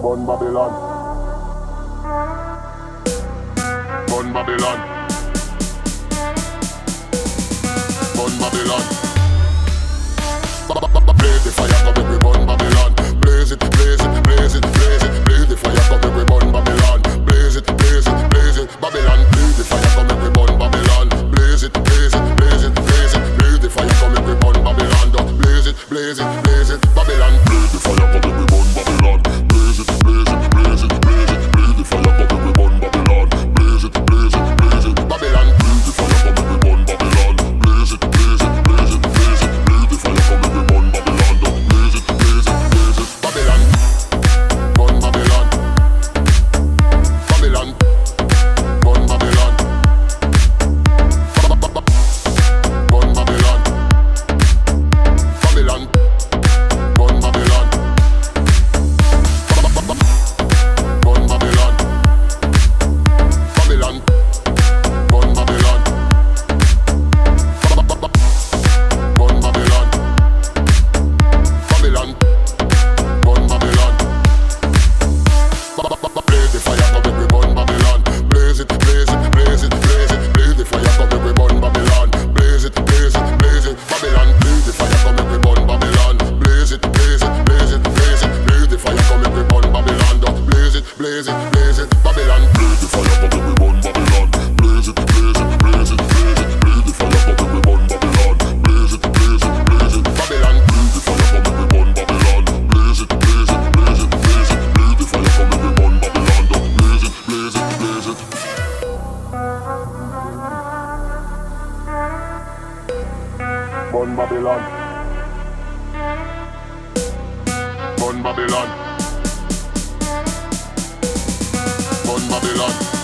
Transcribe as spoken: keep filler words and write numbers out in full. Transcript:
Bun Babylon. Bun Babylon. Bun Babylon. Blaze the fire, come make we burn Babylon. Blaze it, blaze it, blaze it, blaze it. Blaze the fire, come make we burn Babylon. Blaze it, blaze it, blaze it, Babylon. Blaze the fire, come make we burn Babylon. Blaze it, blaze it, blaze it, blaze it. Blaze the fire, come make we burn Babylon. Blaze it, blaze it, blaze it, Babylon. Blaze the fire, come make we burn Babylon. Blaze it, blaze it, blaze it, blaze it. Blaze the fire, come make we burn Babylon. Blaze it, blaze it, blaze it, Babylon. Blaze the fire, come make we burn Babylon. Blaze it, blaze it, blaze it, blaze it. Blaze the fire, come make we burn Babylon. Blaze it, blaze it, blaze it, Babylon. Burn Babylon. Babylon. Burn Babylon. Burn Babylon. Babylon. Burn Babylon. Burn Babylon. Babylon. Burn Babylon. Burn Babylon. Babylon. Burn Babylon. Blaze the fire, come make we burn Babylon. Blaze it, blaze it, blaze it, blaze it. Blaze the fire, come make we burn Babylon. Blaze it, blaze it, blaze it, Babylon. Blaze the fire, come make we burn Babylon. Blaze it, blaze it, blaze it, blaze it. Blaze the fire, come make we burn Babylon. Blaze it, blaze it, blaze it, Babylon. Blaze the fire, come make we burn Babylon. Blaze it, blaze it, blaze it, blaze it. Blaze the fire, come make we burn Babylon. Blaze it, blaze it, blaze it, Babylon. Blaze the fire, come make we burn Babylon. Blaze it, blaze it, blaze it, blaze it. Blaze the fire, come make we burn Babylon. Blaze it, blaze it, blaze it. Burn Babylon. Burn Babylon. Burn Babylon.